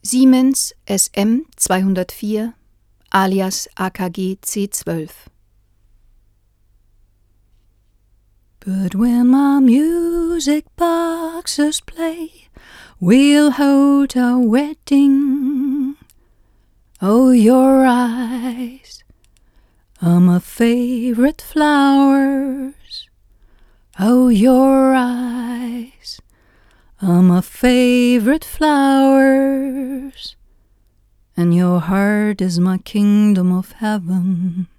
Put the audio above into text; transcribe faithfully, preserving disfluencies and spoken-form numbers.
Siemens S M zweihundertvier alias A K G C zwölf. But when my music boxes play, we'll hold our wedding. Oh, your eyes are my favorite flowers. Oh, your eyes are my favorite flowers. And your heart is my kingdom of heaven.